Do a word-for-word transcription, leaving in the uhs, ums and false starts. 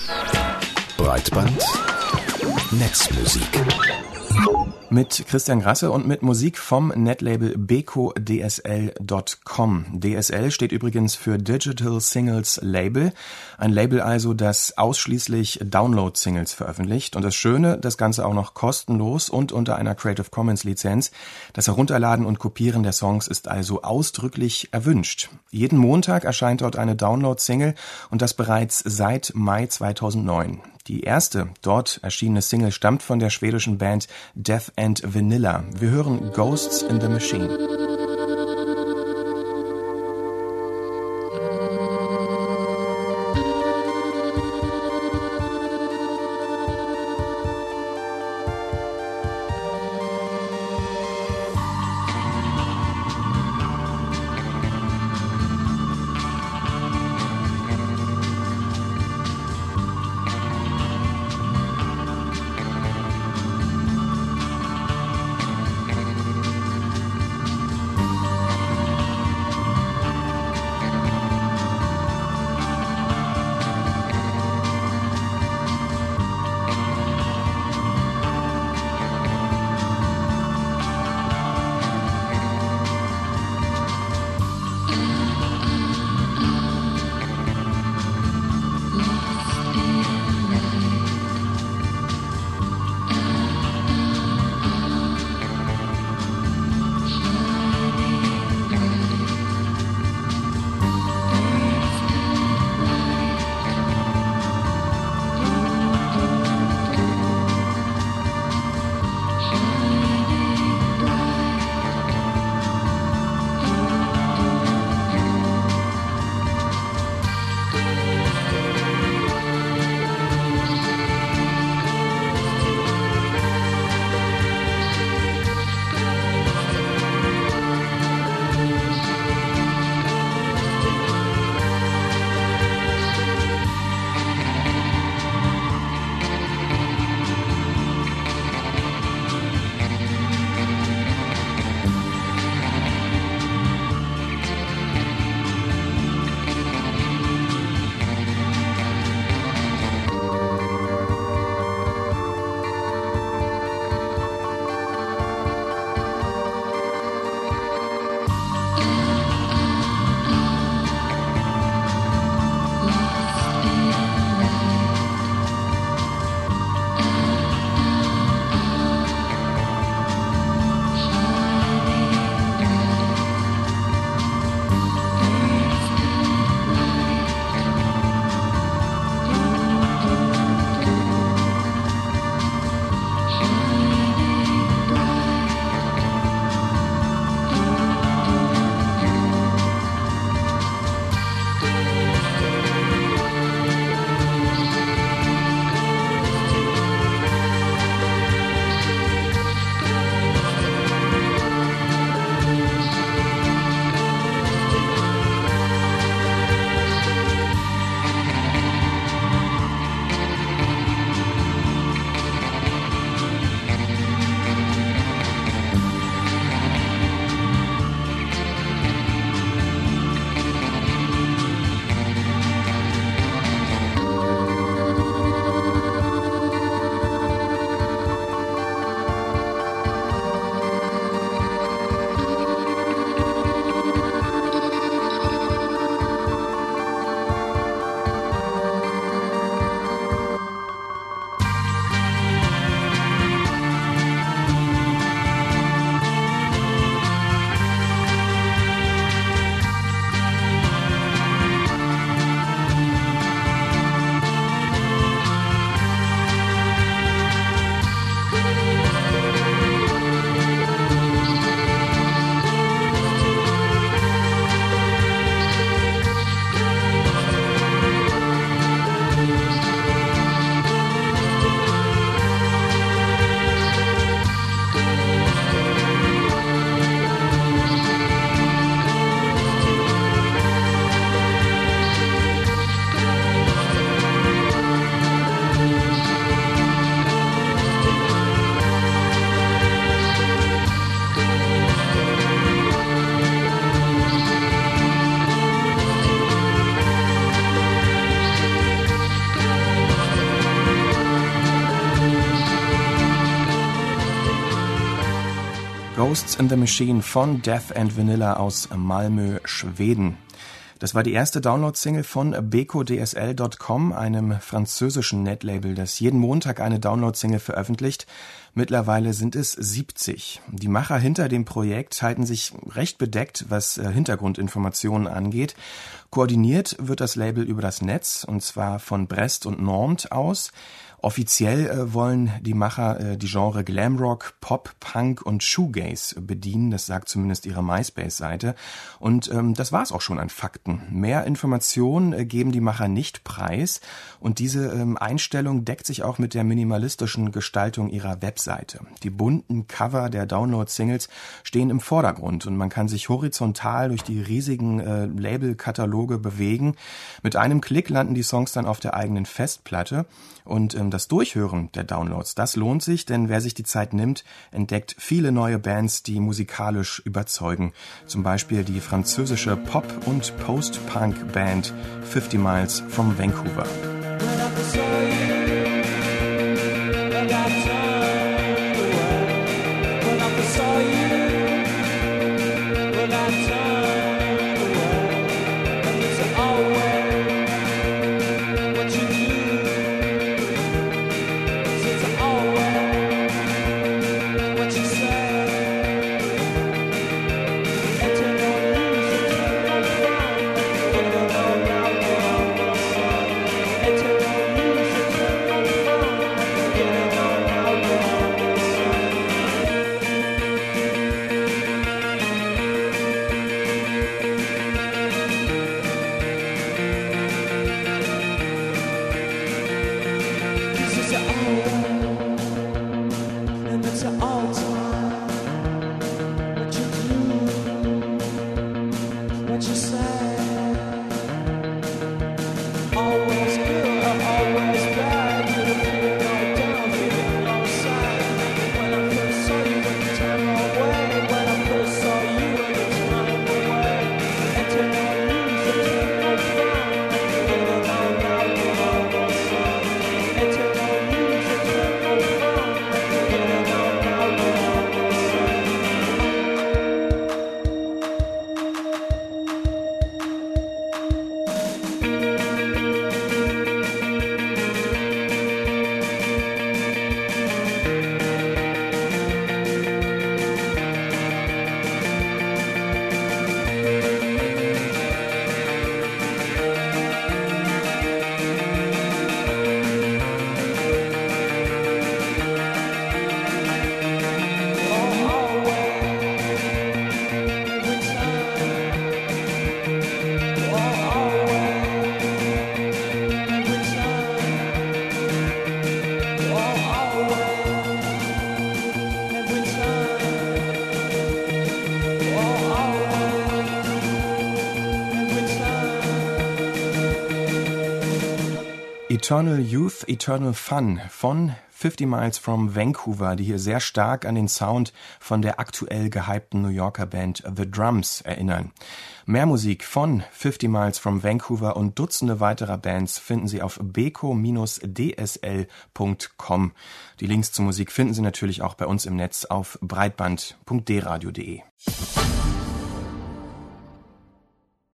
Breitband Netzmusik. Mit Christian Grasse und mit Musik vom Netlabel beko d s l punkt com. D S L steht übrigens für Digital Singles Label. Ein Label also, das ausschließlich Download-Singles veröffentlicht. Und das Schöne, das Ganze auch noch kostenlos und unter einer Creative Commons Lizenz. Das Herunterladen und Kopieren der Songs ist also ausdrücklich erwünscht. Jeden Montag erscheint dort eine Download-Single und das bereits seit Mai zweitausendneun. Die erste dort erschienene Single stammt von der schwedischen Band Death and Vanilla. Wir hören Ghosts in the Machine. Ghosts in the Machine von Death and Vanilla aus Malmö, Schweden. Das war die erste Download-Single von beko d s l punkt com, einem französischen Netlabel, das jeden Montag eine Download-Single veröffentlicht. Mittlerweile sind es siebzig. Die Macher hinter dem Projekt halten sich recht bedeckt, was Hintergrundinformationen angeht. Koordiniert wird das Label über das Netz, und zwar von Brest und Nantes aus. Offiziell äh, wollen die Macher äh, die Genre Glamrock, Pop, Punk und Shoegaze bedienen, das sagt zumindest ihre MySpace-Seite. Und ähm, das war's auch schon an Fakten. Mehr Informationen äh, geben die Macher nicht preis, und diese ähm, Einstellung deckt sich auch mit der minimalistischen Gestaltung ihrer Webseite. Die bunten Cover der Download-Singles stehen im Vordergrund, und man kann sich horizontal durch die riesigen äh, Label-Kataloge bewegen. Mit einem Klick landen die Songs dann auf der eigenen Festplatte, und ähm, das Durchhören der Downloads, das lohnt sich, denn wer sich die Zeit nimmt, entdeckt viele neue Bands, die musikalisch überzeugen. Zum Beispiel die französische Pop- und Post-Punk-Band fifty Miles from Vancouver. Eternal Youth, Eternal Fun von fifty Miles from Vancouver, die hier sehr stark an den Sound von der aktuell gehypten New Yorker Band The Drums erinnern. Mehr Musik von fifty Miles from Vancouver und Dutzende weiterer Bands finden Sie auf beko d s l punkt com. Die Links zur Musik finden Sie natürlich auch bei uns im Netz auf breitband punkt d radio punkt d e.